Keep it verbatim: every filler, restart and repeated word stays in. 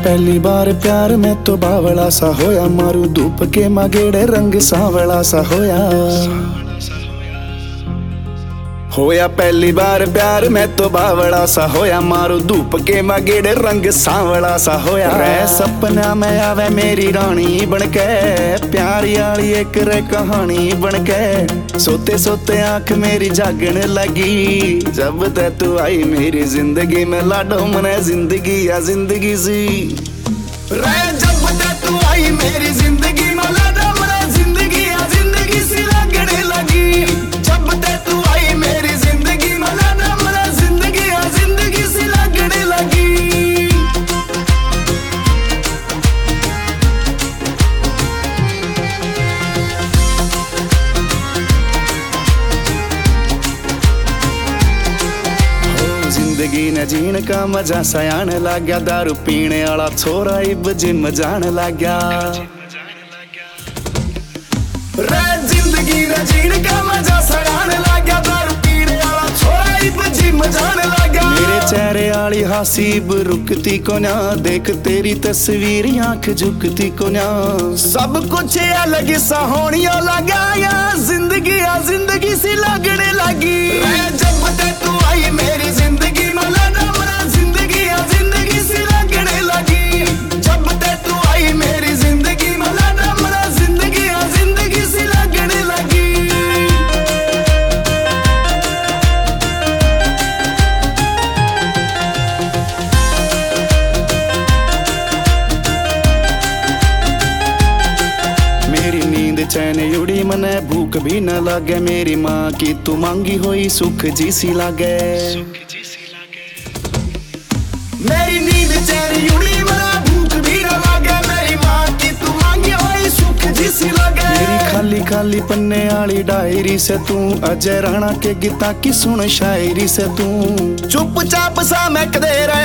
पहली बार प्यार में तो बावला सा होया, मारू धूप के मगेड़े रंग सांवला सा होया। होया पहली बार प्यार में तो बावला सा होया, मारू धूप के मगेड़े रंग सांवला सा होया। रे सपना में आवे मेरी रानी बनके, प्यारी आली एक रे कहानी बनके। सोते सोते आंख मेरी जागने लगी, जब ते तू आई मेरी जिंदगी में। लाडो मने जिंदगी या जिंदगी सी रे, जब ते तू आई मेरी जिंदगी में। लाडो मने जिंदगी या जिंदगी सी लगने लगी, जब ते तू आई मेरी जिंदगी में। लाडो मने जिंदगी या जिंदगी सी लगने लगी। जिंदगी ने जीण का मजा सयान लग गया, दारू पीने वाला छोरा इब जिम जान लग गया। रे जिंदगी ने जीण का मजा सयान लग गया, दारू पीने वाला छोरा इब जिम जान लग गया। मेरे चेहरे वाली हसीब रुकती को ना, देख तेरी तस्वीर आंख झुकती को ना। सब कुछ अलग सा होने लगा, या जिंदगी या जिंदगी सी लगने लगी। जब ते तू आई मेरी जिंदगी में। लाडो मने जिंदगी या जिंदगी सी लगने लगी, जब ते तू आई मेरी जिंदगी में। लाडो मने जिंदगी या जिंदगी सी लगने लगी। मेरी नींद चैन उड़ी, मने भूख भी न लगे। मेरी माँ की तू मांगी हुई सुख जी सी लागे। मेरी नींद चैन उड़ी, मने भूख भी न लगे। मेरी माँ की तू मांगी हुई सुख जी सी लागे। मेरी खाली खाली पन्ने वाली डायरी से तू, अजय राणा के गीता की सुन शायरी से तू। चुपचाप सा मैं कदे रहा